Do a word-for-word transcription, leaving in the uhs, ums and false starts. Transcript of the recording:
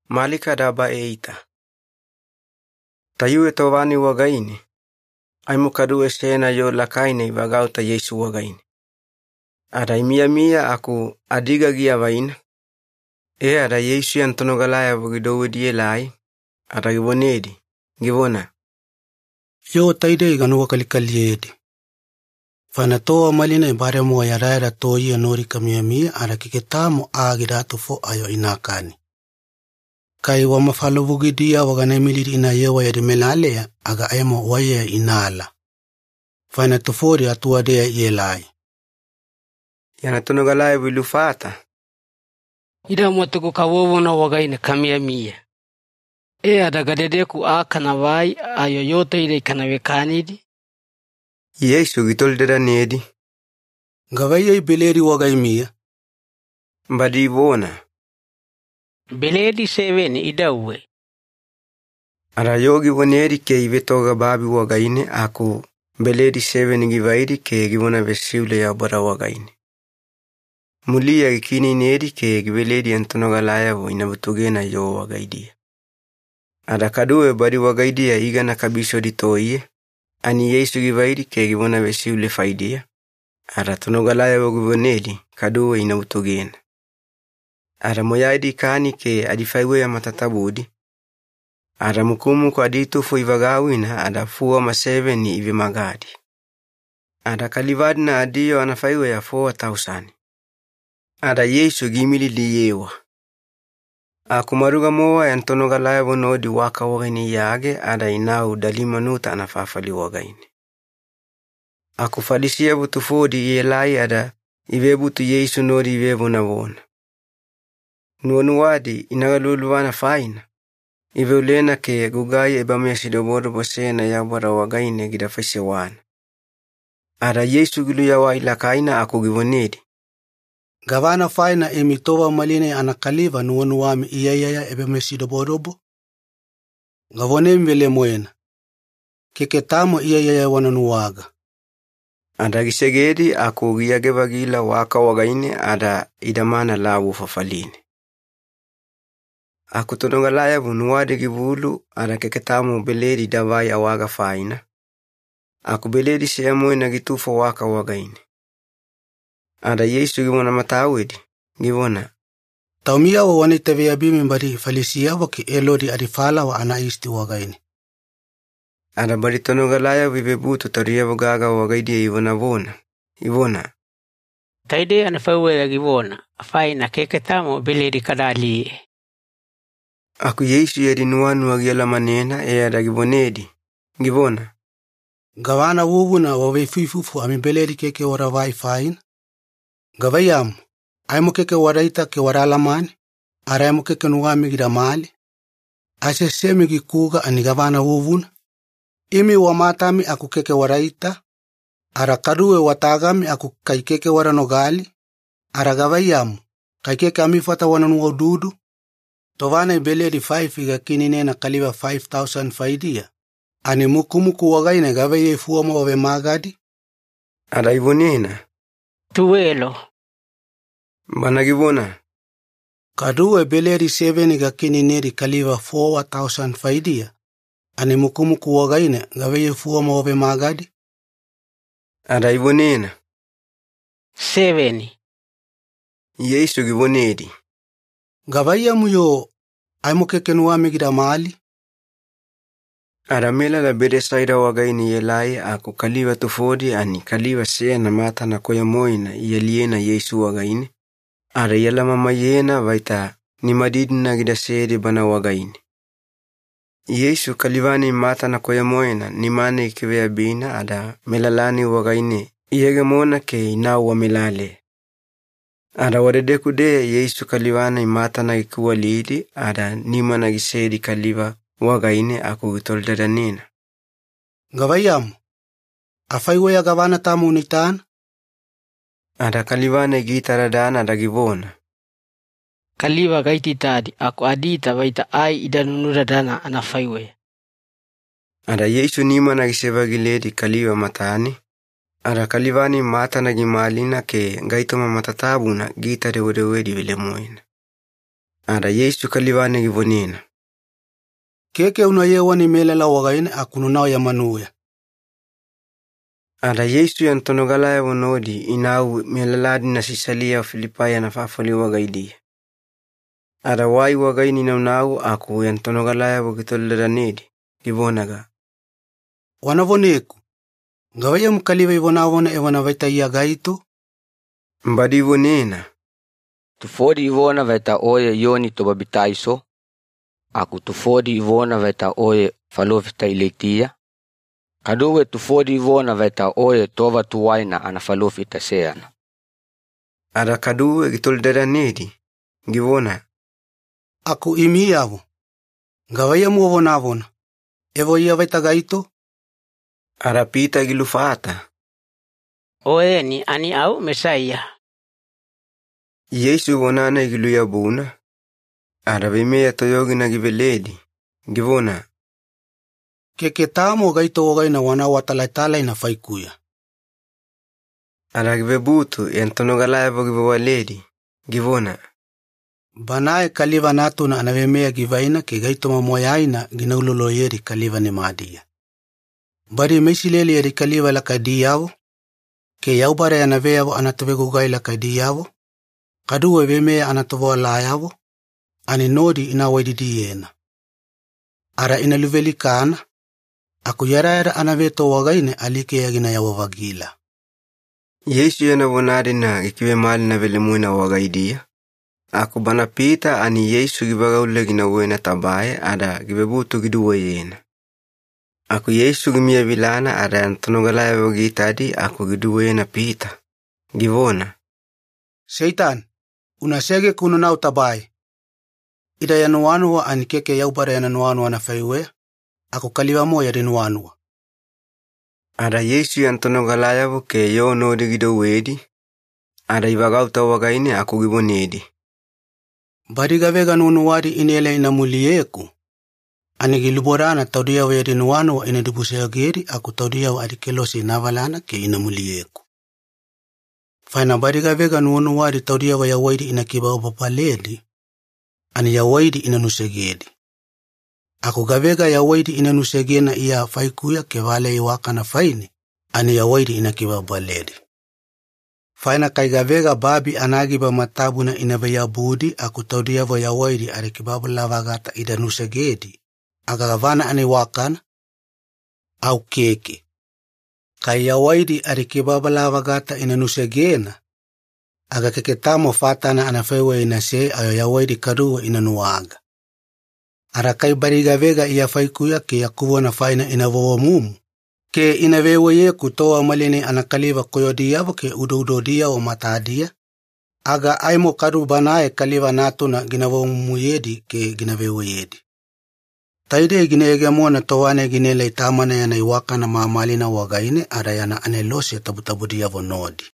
Malika daba eita. Tayu eto vani wagaini. Aimu kadu esena yo lakaine vagauta Yesu wagaini. Ada imia mia aku adiga gia vaina. E ada Yesu yantono galaya vugidowe die lai. Ada givonedi. Givona. Yo taide ganu wakalikaliedi. Fana toa malina ibare mo yaraira toyi anori kamiamia ada kiketamo agidatu fo ayo inakani. Kai wa mafalo vugidia wagane miliri ina yewa ya dimelalea aga emo waye inala. Fana tufori atuadea yelai. Yana tono galaya vilufata. Ida mwatuku kawowo na wagaine kamiamia. E ada gadedeku a kanawai ayo yote ile kanawekanidi. Yesu gitoldera nedi. Gavaye beleri wagaimia. Mbadi vona. Beleri seveni idawe. Ara yogi voneri ke ivetoga babi wagaine aku beleri seveni givairi ke givona vesiule ya bara wagaine. Mulia gikini neri ke giveleri antono galaya vo inabutugena yo wagaidia. Ara kaduwe bari wagaidia igana kabisho ditoie. Ani Yesu givairi ke givona vesiule faidia. Ara tono galaya vo givoneli kaduwe inabutugena. Ara moyaidi kani ke adifaiwe ya matatabudi. Ara mukumu kwa aditufu ivagawina ada fuwa maseveni ivi magadi. Ara kalivadi na adio anafaiwe ya four thousand. Ara Yesu gimili liyewa. Akumaruga mowa ya ntono galaya vonodi waka wagaini yage ada inau dalima nuta anafafali wagaini. Akufalisia butufodi yelai ada ivebutu Yesu nodi ivevu na vona. Nuanuwadi inagaluluwana faina. Ive ulena ke gugai ebamea sidoboro bosena ya bara wagaine gidafese wana. Ara Yesu gilu ya wa ilakaina aku givonedi. Gavana faina emitowa maline anakaliva nuanuwami iyayaya ebamea sidoborobo. Gavone mbele moena. Keketamo iyayaya wananuwaga. Ada gisegedi aku giyagevagila waka wagaine ada idamana lawu fafaline. Aku tonongalaya vunuwade givulu ada keketamo beleri davai awaga faina. Aku beleri seamoe na gitufa waka wagaine. Ada Yesu givona matawedi. Givona. Taumia wa wane tevea bimi mbari falisia waki elodi adifala wa anaisti wagaine. Ada bari tonongalaya vivebutu taria wagaga wagaidi ivona vona. Ivona. Taide anafaiwe ya givona. Faina keketamo beleri kadali. Aku Yesu yedi nuanu wagiela manena e ada givonedi. Givona. Gavana wuvuna wawefifufu amibeleri keke warawai fain. Gavayamu. Aimu keke waraita ke waralamani. Araimu keke nuwami gidamali. Ase semi gikuga ani gavana wuvuna. Imi wamatami aku keke waraita. Ara kaduwe watagami aku kai keke waranogali. Ara gavayamu. Kai keke amifata wananuwa dudu. Tovana beleri five iga kinine na kaliva five thousand faidia. Ani mukumuku wagaine gavaye fuwama wawe magadi. Ada ivonena. Tuwelo. Bana givona. Kaduwe beleri seven iga kinine di kaliva four thousand faidia. Ani mukumuku wagaine gavaye fuwama wawe magadi. Ada ivonena. Seven. Yesu givonedi. Gavaya muyo aimu keke nuwami gidamali. Aramela la bedesaida wagaini yelai aku kaliva tufodi ani kaliva sena mata na koya moina yeliena Yesu wagaini. Ara yela mama yena vaita ni madidina gidasedi bana wagaini. Yesu kalivani mata na koya moina ni mane ikiwea bina ada melalani wagaini iyege mona ke inau wa melale. Ada wadedeku de Yesu kalivana imata na ikuwa lidi ada nima na gisedi kaliva wagaine aku gitoldada nina. Gavayamu. Afaiwe ya gavana tamu unitana. Ada kalivana gitaradana ada givona. Kaliva gaiti tadi aku adita vaita ai idanunura dana anafaiwe. Ada Yesu nima na giseva giledi kaliva matani. Ada kalivani mata na gimalina ke gaitoma matatabuna gita de wedewedi vile moina. Ara Yesu kalivane givonena. Keke unayewani melela wagaine akununao ya manuya. Ara Yesu yantonogalaya vonodi inau melaladi na sisalia Filipaya na fafali wagaidia. Ara wai wagaini na unau aku yantonogalaya vogitolleranedi givonaga. Wanavoneku. Gawaya mkaliva ivonavona evona vaita iya gaito. Mbadi vonena. Tufodi ivona vaita oye yoni tobabitaiso. Aku tufodi ivona vaita oye falofita iletia. Kaduwe tufodi ivona vaita oye tova tuwaina ana falofita seana. Ara kaduwe gitolleranedi givona. Aku imiyavu. Gawaya muovonavona. Evo iya vaita gaito. Ara Pita gilufata. Oe ni ani au Mesaya. Yesu vonana igiluya buna. Ara vimea toyogina giveledi. Givona. Keke tamo gaito wagaina wana watalaitala ina faikuya. Ara givebutu yantonogalaya vogivawaledi. Givona. Banae kaliva natuna anavemea givaina ke gaito mamoyaina ginauloloyeri kaliva ni madia. Bari mesileli yeri kaliva la kadiyavo. Ke yaubare anaveavo anatavegu la kadiyavo. Kaduwe vemea anatavo layavo. Ani nodi inawaididi yena. Ara inaluveli kana. Aku yara anaveto wagaine alike yagina ya wavagila. Yesu yanavonadi na ikiwe mali na velemuina wagaidia. Aku bana Pita ani Yesu givagaule gina wena tabaye ada givebutu giduwe yena. Aku Yesu gimia vilana ada yantonogalaya vogitadi aku giduwe na Pita. Givona. Seitan, unasege kuno na utabaye. Ida yanuanua anikeke yaubara yananuanua na faiwe. Aku kaliva moya rinuanua. Ada Yesu yantonogalaya voke yo nodi giduwedi. Ada ivagauta wagaine aku givonedi. Bariga vega nunuwadi inele inamuliyeku. Anigiluborana taudia wa yadinuano wa inadibusea geri aku taudia wa adikelosi navalana ke inamuliyeku. Faina bariga vega nunuwadi taudia wa yawaidi inakiba upapaledi. Ani yawaidi inanusegedi. Aku gavega yawaidi inanusegena iya faikuya ke vale iwaka na faini. Ani yawaidi inakiba upaledi. Faina kai gavega babi anagiba matabu na inavaya budi aku taudia wa yawaidi arikibabu lavagata idanusegedi. Aga gavana ani wakana au keke. Kai yawaidi arikibaba lavagata inanusegena. Aga keketamo fatana anafewe inase ayo yawaidi karuwa inanuaga. Ara kai bariga vega iya faikuya ke yakuwa na faina inavowa mumu. Ke inavewe ye kutoa malini anakaliva koyodiya ke udododiya o matadia. Aga aimo karu banae kaliva natuna ginavowa mumuyedi ke ginavewe yedi. Taide ginege mona towane ginele itamana yana iwaka na maamali na wagaine ara yana anelosi tabutabudi ya vonodi.